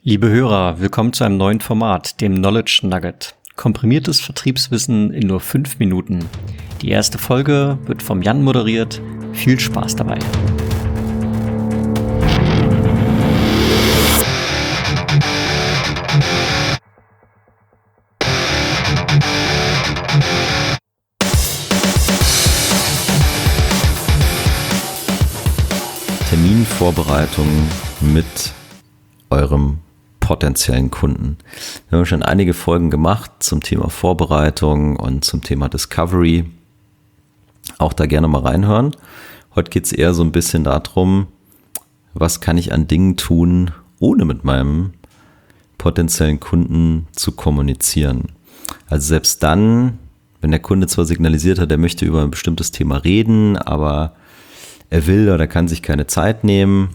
Liebe Hörer, willkommen zu einem neuen Format, dem Knowledge Nugget. Komprimiertes Vertriebswissen in nur 5 Minuten. Die erste Folge wird vom Jan moderiert. Viel Spaß dabei. Terminvorbereitung mit eurem potenziellen Kunden. Wir haben schon einige Folgen gemacht zum Thema Vorbereitung und zum Thema Discovery. Auch da gerne mal reinhören. Heute geht es eher so ein bisschen darum, was kann ich an Dingen tun, ohne mit meinem potenziellen Kunden zu kommunizieren. Also selbst dann, wenn der Kunde zwar signalisiert hat, er möchte über ein bestimmtes Thema reden, aber er will oder kann sich keine Zeit nehmen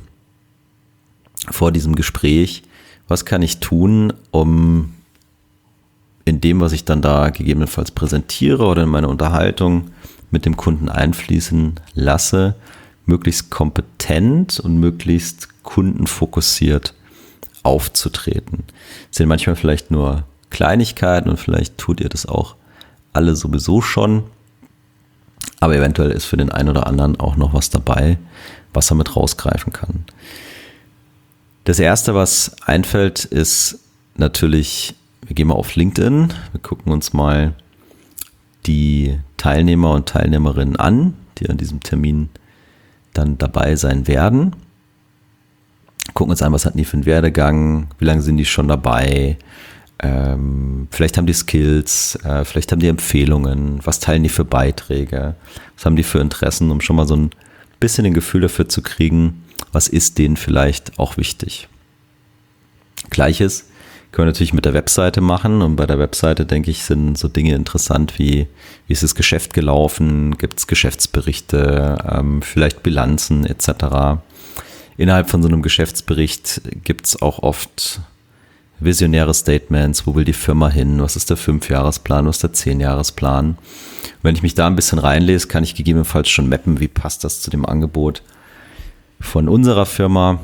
vor diesem Gespräch. Was kann ich tun, um in dem, was ich dann da gegebenenfalls präsentiere oder in meine Unterhaltung mit dem Kunden einfließen lasse, möglichst kompetent und möglichst kundenfokussiert aufzutreten. Das sind manchmal vielleicht nur Kleinigkeiten und vielleicht tut ihr das auch alle sowieso schon, aber eventuell ist für den einen oder anderen auch noch was dabei, was er mit rausgreifen kann. Das erste, was einfällt, ist natürlich, wir gehen mal auf LinkedIn, wir gucken uns mal die Teilnehmer und Teilnehmerinnen an, die an diesem Termin dann dabei sein werden. Gucken uns an, was hatten die für einen Werdegang, wie lange sind die schon dabei, vielleicht haben die Skills, vielleicht haben die Empfehlungen, was teilen die für Beiträge, was haben die für Interessen, um schon mal so ein bisschen ein Gefühl dafür zu kriegen, was ist denen vielleicht auch wichtig. Gleiches können wir natürlich mit der Webseite machen und bei der Webseite, denke ich, sind so Dinge interessant wie ist das Geschäft gelaufen, gibt es Geschäftsberichte, vielleicht Bilanzen etc. Innerhalb von so einem Geschäftsbericht gibt es auch oft visionäre Statements, wo will die Firma hin, was ist der 5-Jahresplan, was ist der 10-Jahresplan. Und wenn ich mich da ein bisschen reinlese, kann ich gegebenenfalls schon mappen, wie passt das zu dem Angebot von unserer Firma,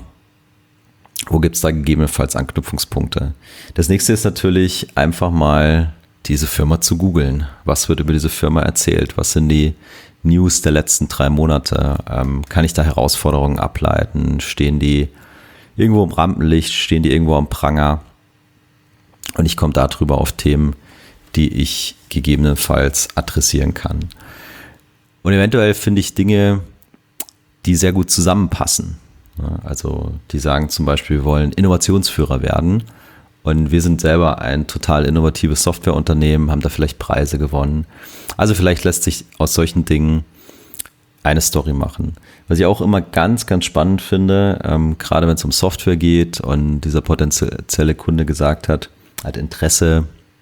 wo gibt es da gegebenenfalls Anknüpfungspunkte. Das nächste ist natürlich einfach mal diese Firma zu googeln. Was wird über diese Firma erzählt? Was sind die News der letzten 3 Monate? Kann ich da Herausforderungen ableiten? Stehen die irgendwo im Rampenlicht? Stehen die irgendwo am Pranger? Und ich komme darüber auf Themen, die ich gegebenenfalls adressieren kann. Und eventuell finde ich Dinge, die sehr gut zusammenpassen. Also die sagen zum Beispiel, wir wollen Innovationsführer werden und wir sind selber ein total innovatives Softwareunternehmen, haben da vielleicht Preise gewonnen. Also vielleicht lässt sich aus solchen Dingen eine Story machen. Was ich auch immer ganz, ganz spannend finde, gerade wenn es um Software geht und dieser potenzielle Kunde gesagt hat Interesse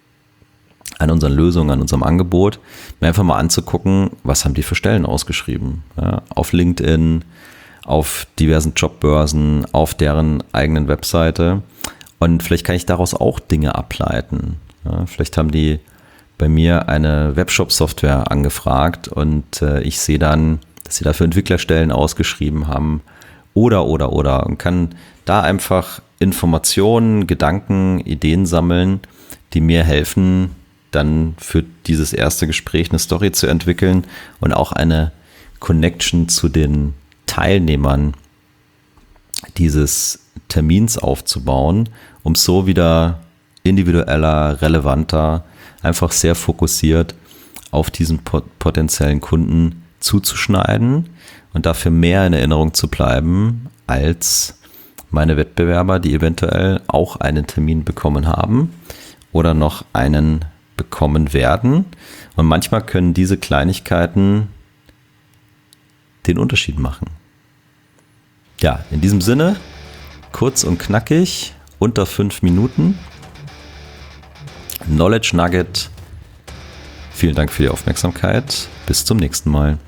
an unseren Lösungen, an unserem Angebot, mir einfach mal anzugucken, was haben die für Stellen ausgeschrieben. Ja, auf LinkedIn, auf diversen Jobbörsen, auf deren eigenen Webseite. Und vielleicht kann ich daraus auch Dinge ableiten. Ja, vielleicht haben die bei mir eine Webshop-Software angefragt und ich sehe dann, dass sie dafür Entwicklerstellen ausgeschrieben haben oder und kann da einfach Informationen, Gedanken, Ideen sammeln, die mir helfen, dann für dieses erste Gespräch eine Story zu entwickeln und auch eine Connection zu den Teilnehmern dieses Termins aufzubauen, um so wieder individueller, relevanter, einfach sehr fokussiert auf diesen potenziellen Kunden zuzuschneiden und dafür mehr in Erinnerung zu bleiben als meine Wettbewerber, die eventuell auch einen Termin bekommen haben oder noch einen bekommen werden. Und manchmal können diese Kleinigkeiten den Unterschied machen. Ja, in diesem Sinne, kurz und knackig, unter 5 Minuten. Knowledge Nugget. Vielen Dank für die Aufmerksamkeit. Bis zum nächsten Mal.